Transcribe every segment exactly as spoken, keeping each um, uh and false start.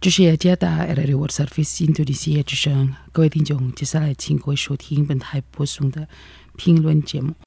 这是雅加达 Radio World Service 印度尼西亚之声，各位听众，接下来请各位收听本台播送的评论节目。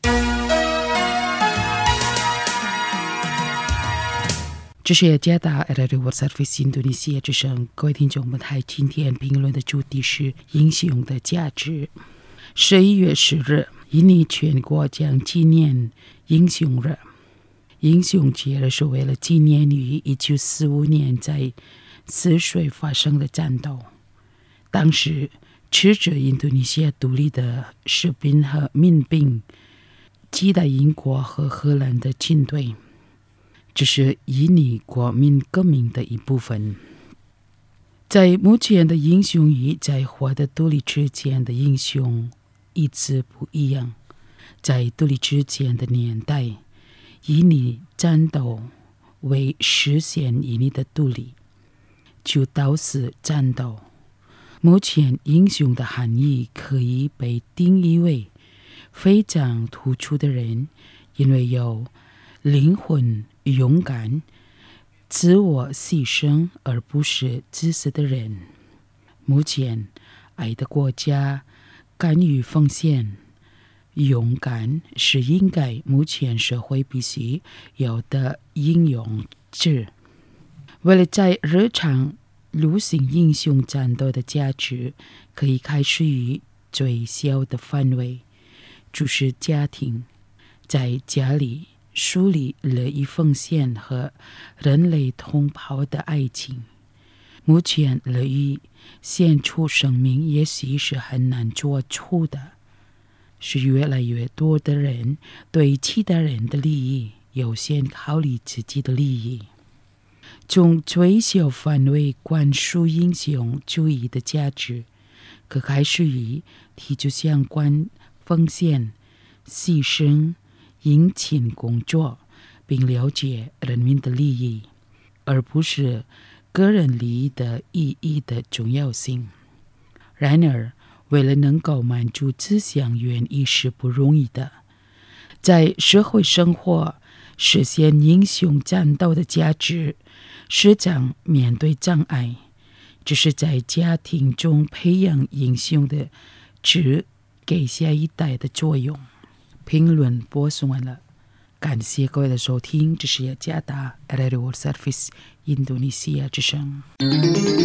这是雅加达 Radio World Service 印度尼西亚之声，各位听众，本台今天评论的主题是英雄的价值。十一月十日，印尼全国将纪念英雄日。英雄节是为了纪念于一九四五年在泗水发生的战斗。当时持着印度尼西亚独立的士兵和民兵击打英国和荷兰的军队，这是印尼国民革命的一部分。在目前的英雄与在获得独立之前的英雄一直不一样。在独立之前的年代，印尼战斗为实现印尼的独立，就导致战斗。目前英雄的含义可以被定义为非常突出的人，因为有灵魂、勇敢、自我牺牲而不是自私的人。目前爱的国家敢于奉献，勇敢是应该目前社会必须有的应用值。为了在日常流行英雄战斗的价值，可以开始于最小的范围，就是家庭。在家里树立乐意奉献和人类同胞的爱情。目前乐意献出生命也许是很难做出的，是越来越多的人对其他人的利益优先考虑自己的利益。从最小范围灌输英雄主义的价值，可开始于提出相关奉献、牺牲、殷勤工作，并了解人民的利益，而不是个人利益的意义的重要性。然而，为了能够满足这项原意是不容易的。在社会生活实现英雄战斗的价值，时常面对障碍。只是在家庭中培养英雄的只给下一代的作用。评论播送完了，感谢各位的收听，这是雅加达 Radio World Service 印度尼西亚之声。